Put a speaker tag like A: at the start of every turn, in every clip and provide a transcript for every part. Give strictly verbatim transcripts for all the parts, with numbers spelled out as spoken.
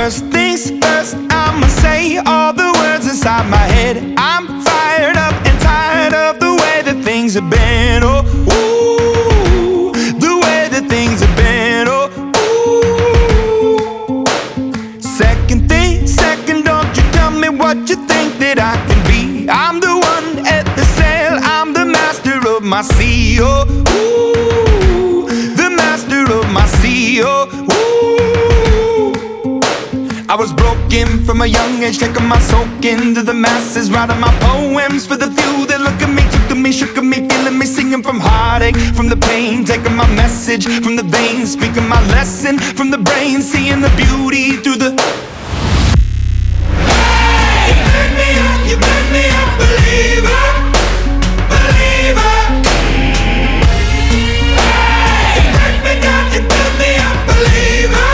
A: First things first, I'ma say all the words inside my head. I'm fired up and tired of the way that things have been. Oh, ooh, the way that things have been. Oh, ooh. Second thing, second, don't you tell me what you think that I can be. I'm the one at the sail, I'm the master of my sea. Oh, ooh, the master of my sea. Oh, ooh. I was broken from a young age, taking my soak into the masses, writing my poems for the few that look at me, took to me, shook at me, feeling me, singing from heartache, from the pain, taking my message from the veins, speaking my lesson from the brain, seeing the beauty through the. Hey, you made me up, you made me a believer, believer. Hey, you break me down, you build me up, believer.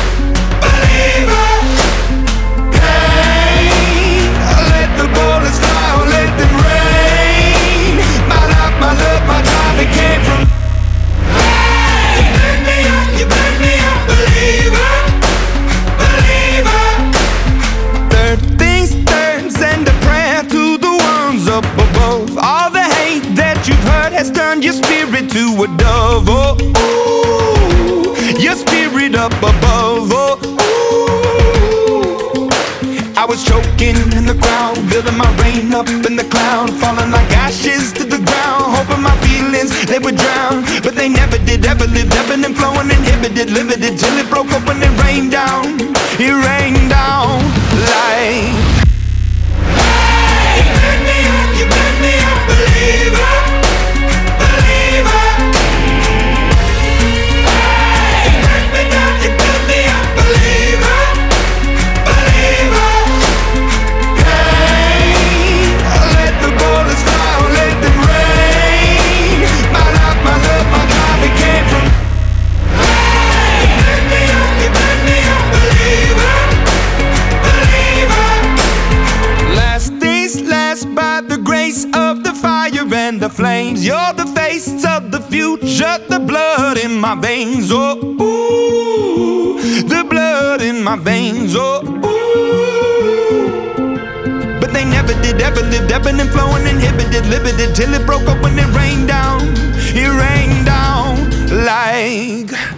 A: Has turned your spirit to a dove. Oh, ooh, your spirit up above. Oh, ooh. I was choking in the crowd, building my rain up in the cloud, falling like ashes to the ground, hoping my feelings they would drown, but they never did. Ever lived, ebbing and flowing, inhibited, limited, till it broke open and rained down. It rained down like. Hey, you made me up, you made me a believer. And the flames, you're the face of the future, the blood in my veins. Oh, ooh, the blood in my veins. Oh, ooh. But they never did, ever lived, ebbing and flowing, inhibited, limited, till it broke up when it rained down. It rained down like.